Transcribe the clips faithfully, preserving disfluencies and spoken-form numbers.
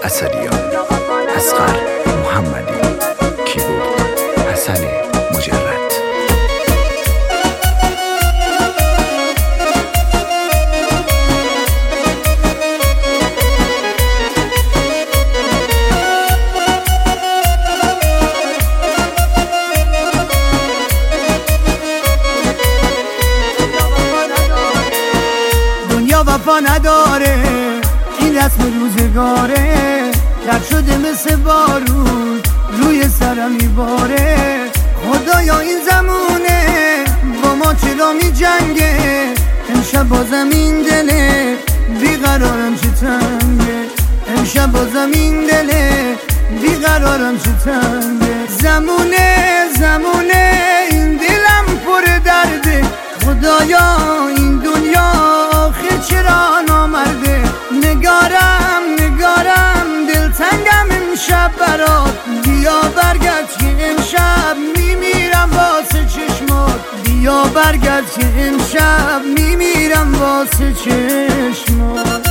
اثریان، اصغر محمدی، کیبورد حسن مجرد. دنیا وفا نداره، این رسم روزگاره، در شده مثل بارون روی سرم میباره. خدایا این زمونه با ما چرا می جنگه؟ امشب بازم این دله بیقرارم چه تنگه، امشب بازم این دله بیقرارم چه تنگه. زمونه زمونه این دلم پر درده، خدایا این دنیا آخر چرا نامرده؟ نگارم نگارم دلتنگم امشب برات، بیا برگرد که امشب میمیرم واسه چشمات، بیا برگرد که امشب میمیرم واسه چشمات.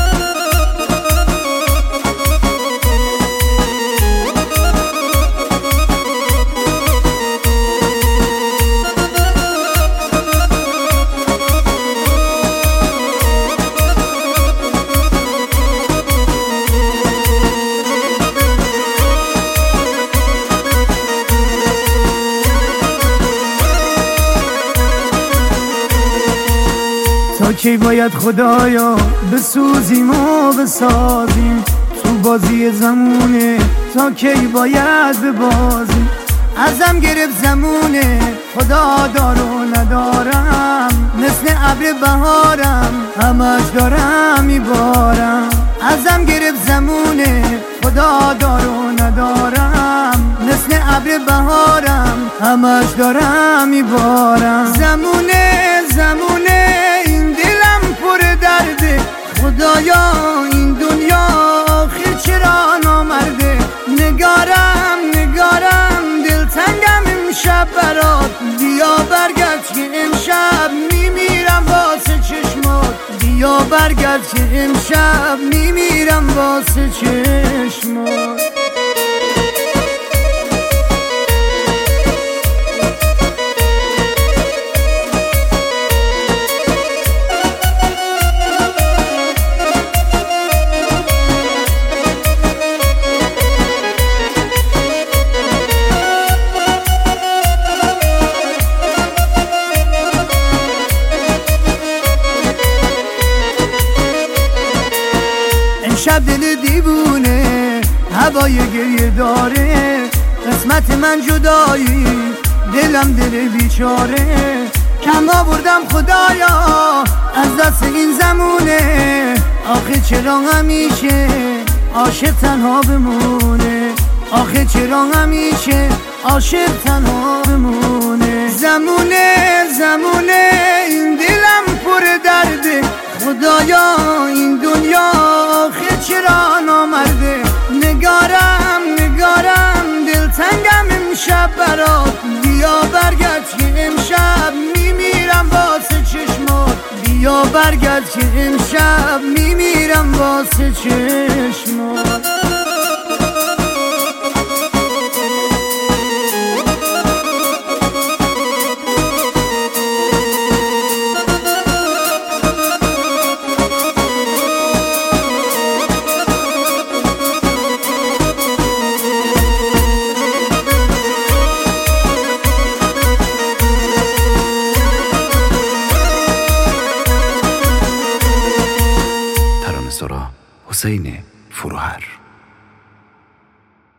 تا کی باید خدایا بسوزیم و بسازیم تو بازی زمونه؟ تا کی باید ببازیم؟ ازم گرفت زمونه، خدا دارو ندارم، مثل ابر بهارم همش دارم میبارم. ازم گرفت زمونه، خدا دارو ندارم، مثل ابر بهارم همش دارم میبارم. زمونه زمونه این دلم پر درده، خدایا این دنیا آخر چرا نامرده؟ نگارم نگارم دلتنگم امشب برات، بیا برگرد که امشب میمیرم واسه چشمات، بیا برگرد که امشب میمیرم واسه چشمات. شب دل دیوونه هوای گریه داره، قسمت من جدایی دلم دل بیچاره. کم آوردم خدایا از دست این زمونه، آخه چرا همیشه عاشق تنها بمونه؟ آخه چرا همیشه عاشق تنها بمونه؟ زمونه زمونه این دلم پر درده، خدایا این دنیا آخر چرا نامرده؟ نگارم نگارم دلتنگم امشب برات، بیا برگرد که امشب میمیرم واسه چشمات، بیا برگرد که امشب میمیرم واسه چشمات. حسین فروهر.